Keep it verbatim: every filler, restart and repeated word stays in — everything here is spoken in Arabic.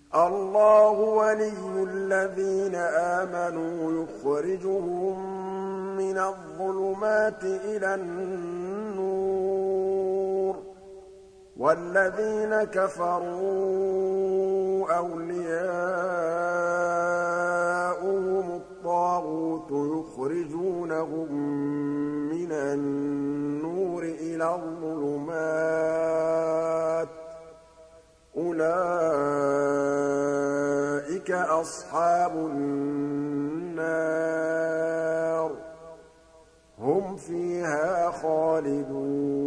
اللَّهُ وَلِيُّ الَّذِينَ آمَنُوا يُخْرِجُهُم مِّنَ الظُّلُمَاتِ إِلَى النُّورِ ۖ وَالَّذِينَ كَفَرُوا أَوْلِيَاؤُهُمُ الطَّاغُوتُ يُخْرِجُونَهُم مِّنَ النُّورِ إِلَى الظُّلُمَاتِ ۗ أُولَٰئِكَ أَصْحَابُ النَّارِ ۖ هُمْ فِيهَا خَالِدُونَ